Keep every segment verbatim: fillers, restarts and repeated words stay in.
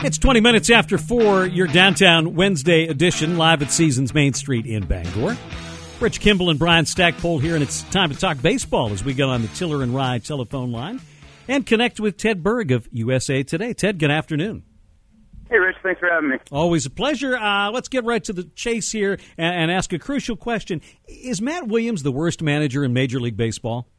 It's twenty minutes after four, your downtown Wednesday edition, live at Seasons Main Street in Bangor. Rich Kimball and Brian Stackpole here, and it's time to talk baseball as we go on the Tiller and Rye telephone line and connect with Ted Berg of U S A Today. Ted, good afternoon. Hey, Rich. Thanks for having me. Always a pleasure. Uh, let's get right to the chase here and, and ask a crucial question. Is Matt Williams the worst manager in Major League Baseball?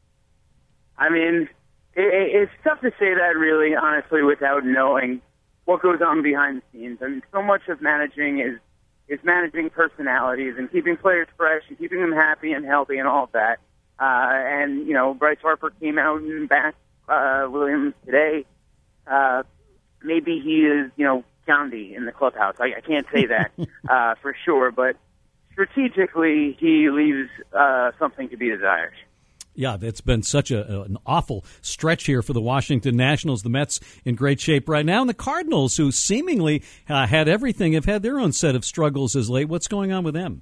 I mean, it, it's tough to say that, really, honestly, without knowing what goes on behind the scenes. I mean, so much of managing is is managing personalities and keeping players fresh and keeping them happy and healthy and all of that. Uh, and, you know, Bryce Harper came out and backed uh, Williams today. Uh, maybe he is, you know, Gandhi in the clubhouse. I, I can't say that uh, for sure, but strategically he leaves uh, something to be desired. Yeah, it's been such a, an awful stretch here for the Washington Nationals. The Mets in great shape right now, and the Cardinals, who seemingly uh, had everything, have had their own set of struggles as late. What's going on with them?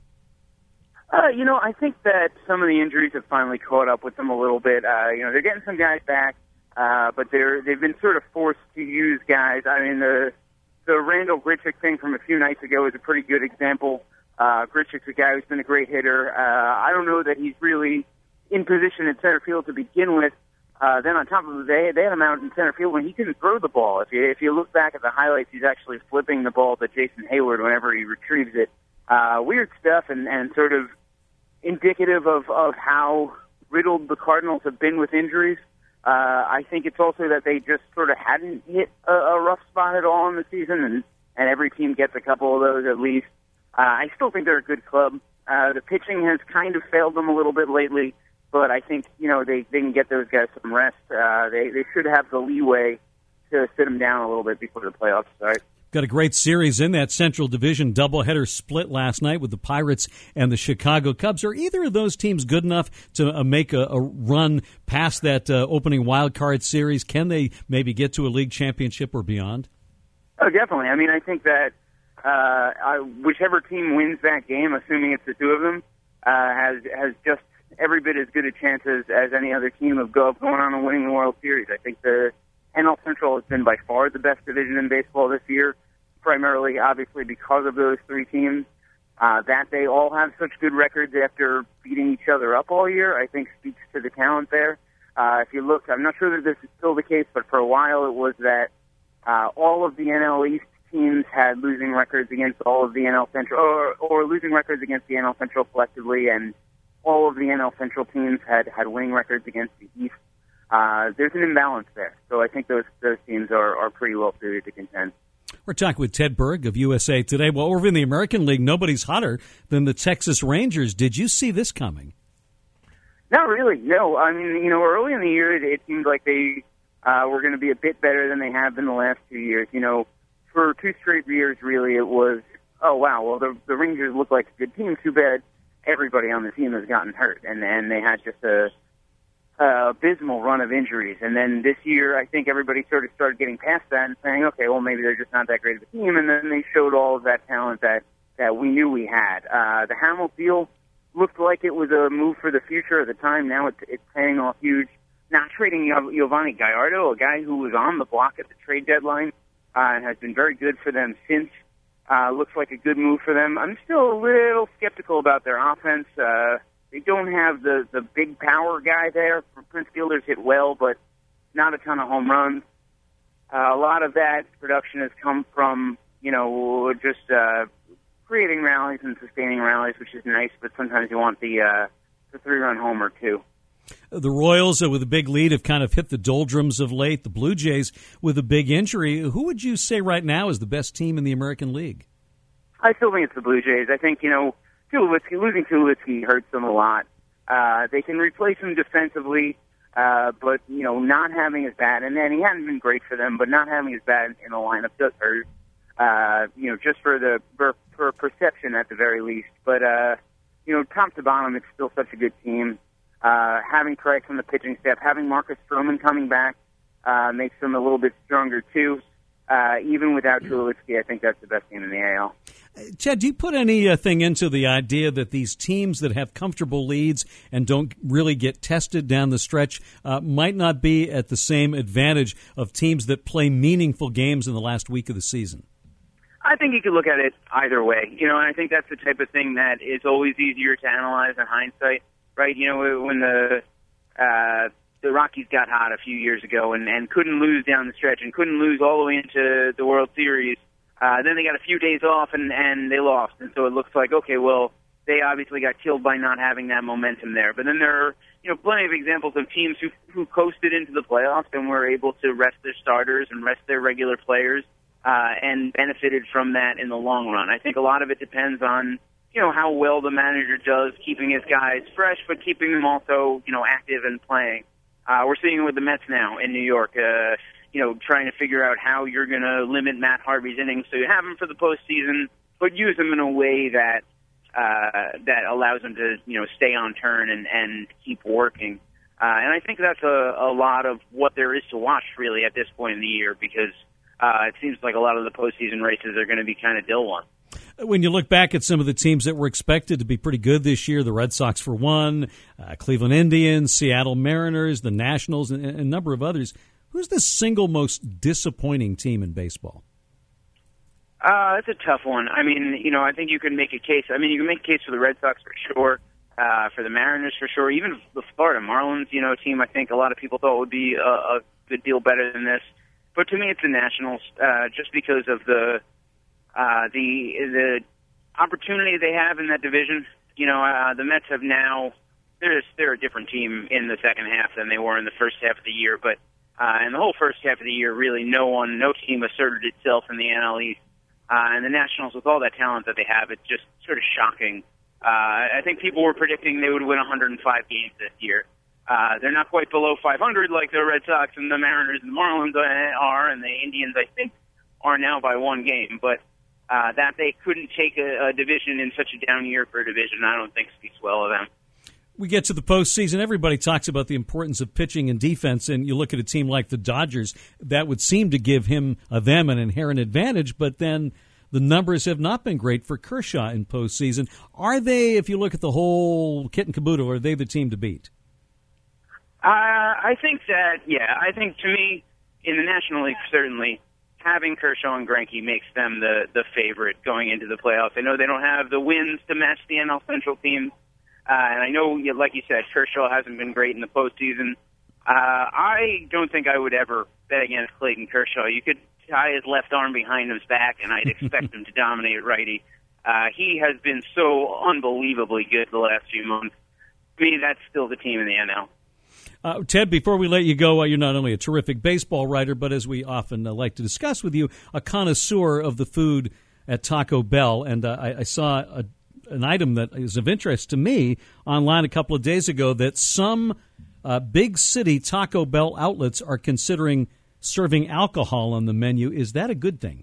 Uh, you know, I think that some of the injuries have finally caught up with them a little bit. Uh, you know, they're getting some guys back, uh, but they're they've been sort of forced to use guys. I mean, the the Randall Grichuk thing from a few nights ago is a pretty good example. Uh, Grichuk's a guy who's been a great hitter. Uh, I don't know that he's really in position in center field to begin with. Uh, then on top of it, they, they had him out in center field when he couldn't throw the ball. If you, if you look back at the highlights, he's actually flipping the ball to Jason Hayward whenever he retrieves it. Uh, weird stuff and, and sort of indicative of, of how riddled the Cardinals have been with injuries. Uh, I think it's also that they just sort of hadn't hit a, a rough spot at all in the season, and, and every team gets a couple of those at least. Uh, I still think they're a good club. Uh, the pitching has kind of failed them a little bit lately. But I think, you know, they, they can get those guys some rest. Uh, they, they should have the leeway to sit them down a little bit before the playoffs start. Got a great series in that Central Division doubleheader split last night with the Pirates and the Chicago Cubs. Are either of those teams good enough to uh, make a, a run past that uh, opening wild card series? Can they maybe get to a league championship or beyond? Oh, definitely. I mean, I think that uh, I, whichever team wins that game, assuming it's the two of them, uh, has has just every bit as good a chance as, as any other team of go going on and winning the World Series. I think the N L Central has been by far the best division in baseball this year, primarily, obviously, because of those three teams. Uh, that they all have such good records after beating each other up all year, I think speaks to the talent there. Uh, if you look, I'm not sure that this is still the case, but for a while it was that uh, all of the N L East teams had losing records against all of the N L Central, or, or losing records against the N L Central collectively, and all of the N L Central teams had, had winning records against the East. Uh, there's an imbalance there. So I think those those teams are, are pretty well suited to contend. We're talking with Ted Berg of U S A Today. Well, over in the American League, nobody's hotter than the Texas Rangers. Did you see this coming? Not really, no. I mean, you know, early in the year, it, it seemed like they uh, were going to be a bit better than they have been the last two years. You know, for two straight years, really, it was, oh, wow, well, the, the Rangers look like a good team. Too bad everybody on the team has gotten hurt, and and they had just a, a abysmal run of injuries. And then this year, I think everybody sort of started getting past that and saying, okay, well, maybe they're just not that great of a team. And then they showed all of that talent that that we knew we had. Uh, the Hamill deal looked like it was a move for the future at the time. Now it's, it's paying off huge. Not trading Giovanni Gallardo, a guy who was on the block at the trade deadline uh, and has been very good for them since. Uh, looks like a good move for them. I'm still a little skeptical about their offense. Uh, they don't have the, the big power guy there. Prince Fielders hit well, but not a ton of home runs. Uh, a lot of that production has come from, you know, just uh, creating rallies and sustaining rallies, which is nice, but sometimes you want the, uh, the three-run homer, too. The Royals, uh, with a big lead, have kind of hit the doldrums of late. The Blue Jays, with a big injury. Who would you say right now is the best team in the American League? I still think it's the Blue Jays. I think, you know, Tulowitzki, losing Tulowitzki hurts them a lot. Uh, they can replace him defensively, uh, but, you know, not having his bat, and then he hadn't been great for them, but not having his bat in the lineup does hurt, uh, you know, just for the for, for perception at the very least. But, uh, you know, top to bottom, it's still such a good team. Uh, having Price on the pitching staff, having Marcus Stroman coming back uh, makes them a little bit stronger, too. Uh, even without Tulowitzki, I think that's the best team in the A L. Chad, do you put anything into the idea that these teams that have comfortable leads and don't really get tested down the stretch uh, might not be at the same advantage of teams that play meaningful games in the last week of the season? I think you could look at it either way, you know, and I think that's the type of thing that is always easier to analyze in hindsight, right? You know, when the uh, the Rockies got hot a few years ago and, and couldn't lose down the stretch and couldn't lose all the way into the World Series. Uh, then they got a few days off and, and they lost. And so it looks like, okay, well, they obviously got killed by not having that momentum there. But then there are, you know, plenty of examples of teams who, who coasted into the playoffs and were able to rest their starters and rest their regular players uh, and benefited from that in the long run. I think a lot of it depends on, you know, how well the manager does keeping his guys fresh, but keeping them also, you know, active and playing. Uh, we're seeing it with the Mets now in New York. Uh, you know, trying to figure out how you're going to limit Matt Harvey's innings so you have him for the postseason, but use him in a way that uh, that allows him to, you know, stay on turn and, and keep working. Uh, and I think that's a, a lot of what there is to watch, really, at this point in the year, because uh, it seems like a lot of the postseason races are going to be kind of dill one. When you look back at some of the teams that were expected to be pretty good this year, the Red Sox for one, uh, Cleveland Indians, Seattle Mariners, the Nationals, and, and a number of others, who's the single most disappointing team in baseball? Uh, that's a tough one. I mean, you know, I think you can make a case. I mean, you can make a case for the Red Sox for sure, uh, for the Mariners for sure, even the Florida Marlins, you know, a team I think a lot of people thought would be a, a good deal better than this. But to me, it's the Nationals, uh, just because of the uh, the the opportunity they have in that division. You know, uh, the Mets have now they're they're a different team in the second half than they were in the first half of the year, but. Uh, and the whole first half of the year, really, no one, no team asserted itself in the N L East. Uh, and the Nationals, with all that talent that they have, it's just sort of shocking. Uh, I think people were predicting they would win one hundred five games this year. Uh, they're not quite below five hundred like the Red Sox and the Mariners and the Marlins are, and the Indians, I think, are now by one game. But uh, that they couldn't take a, a division in such a down year for a division, I don't think speaks well of them. We get to the postseason, everybody talks about the importance of pitching and defense, and you look at a team like the Dodgers, that would seem to give him, uh, them an inherent advantage, but then the numbers have not been great for Kershaw in postseason. Are they, if you look at the whole kit and caboodle, are they the team to beat? Uh, I think that, yeah, I think to me, in the National League, certainly, having Kershaw and Greinke makes them the, the favorite going into the playoffs. I know they don't have the wins to match the N L Central teams. Uh, and I know, like you said, Kershaw hasn't been great in the postseason. Uh, I don't think I would ever bet against Clayton Kershaw. You could tie his left arm behind his back, and I'd expect him to dominate righty. Uh, he has been so unbelievably good the last few months. To me, that's still the team in the N L. Uh, Ted, before we let you go, uh, you're not only a terrific baseball writer, but as we often uh, like to discuss with you, a connoisseur of the food at Taco Bell. And uh, I, I saw a an item that is of interest to me online a couple of days ago that some uh, big city Taco Bell outlets are considering serving alcohol on the menu. Is that a good thing?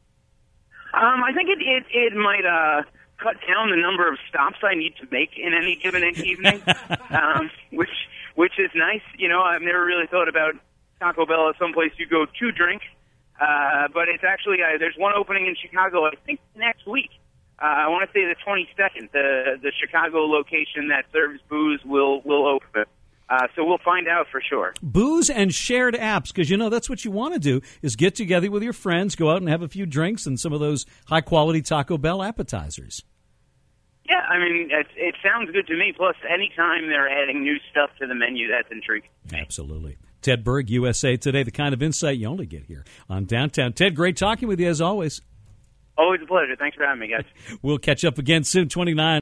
Um, I think it it, it might uh, cut down the number of stops I need to make in any given evening, um, which which is nice. You know, I've never really thought about Taco Bell as someplace you go to drink, uh, but it's actually uh, there's one opening in Chicago, I think next week. Uh, I want to say the twenty-second, the the Chicago location that serves booze will will open. Uh, so we'll find out for sure. Booze and shared apps, because, you know, that's what you want to do is get together with your friends, go out and have a few drinks and some of those high-quality Taco Bell appetizers. Yeah, I mean, it, it sounds good to me. Plus, anytime they're adding new stuff to the menu, that's intriguing. Absolutely. Ted Berg, U S A Today, the kind of insight you only get here on Downtown. Ted, great talking with you as always. Always a pleasure. Thanks for having me, guys. We'll catch up again soon, twenty-nine.